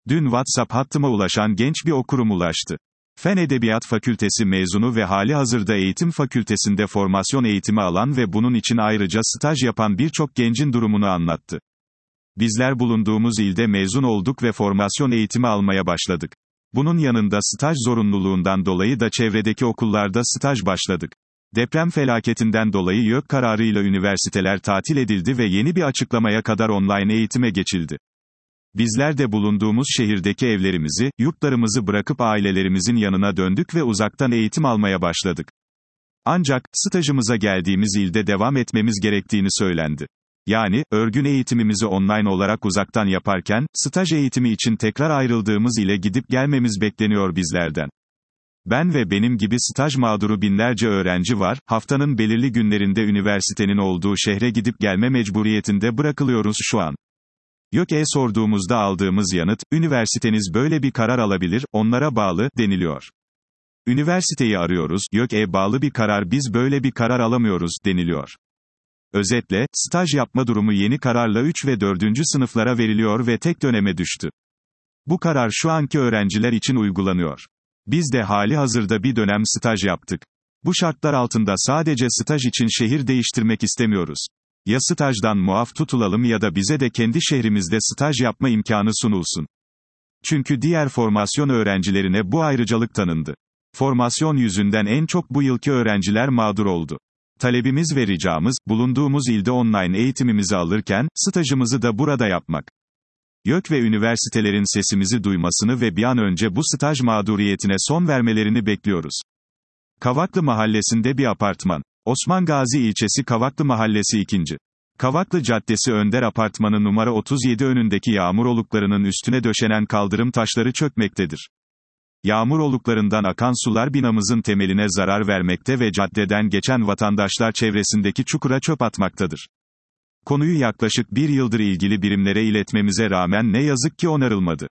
Dün WhatsApp hattıma ulaşan genç bir okurum ulaştı. Fen Edebiyat Fakültesi mezunu ve halihazırda eğitim fakültesinde formasyon eğitimi alan ve bunun için ayrıca staj yapan birçok gencin durumunu anlattı. Bizler bulunduğumuz ilde mezun olduk ve formasyon eğitimi almaya başladık. Bunun yanında staj zorunluluğundan dolayı da çevredeki okullarda staj başladık. Deprem felaketinden dolayı YÖK kararıyla üniversiteler tatil edildi ve yeni bir açıklamaya kadar online eğitime geçildi. Bizler de bulunduğumuz şehirdeki evlerimizi, yurtlarımızı bırakıp ailelerimizin yanına döndük ve uzaktan eğitim almaya başladık. Ancak, stajımıza geldiğimiz ilde devam etmemiz gerektiğini söylendi. Yani, örgün eğitimimizi online olarak uzaktan yaparken, staj eğitimi için tekrar ayrıldığımız ile gidip gelmemiz bekleniyor bizlerden. Ben ve benim gibi staj mağduru binlerce öğrenci var, haftanın belirli günlerinde üniversitenin olduğu şehre gidip gelme mecburiyetinde bırakılıyoruz şu an. YÖK'e sorduğumuzda aldığımız yanıt, üniversiteniz böyle bir karar alabilir, onlara bağlı, deniliyor. Üniversiteyi arıyoruz, YÖK'e bağlı bir karar biz böyle bir karar alamıyoruz, deniliyor. Özetle, staj yapma durumu yeni kararla 3 ve 4. sınıflara veriliyor ve tek döneme düştü. Bu karar şu anki öğrenciler için uygulanıyor. Biz de hali hazırda bir dönem staj yaptık. Bu şartlar altında sadece staj için şehir değiştirmek istemiyoruz. Ya stajdan muaf tutulalım ya da bize de kendi şehrimizde staj yapma imkanı sunulsun. Çünkü diğer formasyon öğrencilerine bu ayrıcalık tanındı. Formasyon yüzünden en çok bu yılki öğrenciler mağdur oldu. Talebimiz ve ricamız, bulunduğumuz ilde online eğitimimizi alırken, stajımızı da burada yapmak. YÖK ve üniversitelerin sesimizi duymasını ve bir an önce bu staj mağduriyetine son vermelerini bekliyoruz. Kavaklı Mahallesi'nde bir apartman. Osman Gazi ilçesi Kavaklı Mahallesi 2. Kavaklı Caddesi Önder Apartmanı numara 37 önündeki yağmur oluklarının üstüne döşenen kaldırım taşları çökmektedir. Yağmur oluklarından akan sular binamızın temeline zarar vermekte ve caddeden geçen vatandaşlar çevresindeki çukura çöp atmaktadır. Konuyu yaklaşık bir yıldır ilgili birimlere iletmemize rağmen ne yazık ki onarılmadı.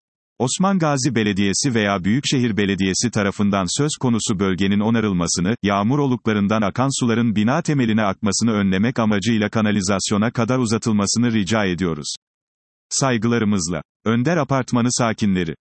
Osman Gazi Belediyesi veya Büyükşehir Belediyesi tarafından söz konusu bölgenin onarılmasını, yağmur oluklarından akan suların bina temeline akmasını önlemek amacıyla kanalizasyona kadar uzatılmasını rica ediyoruz. Saygılarımızla. Önder Apartmanı sakinleri.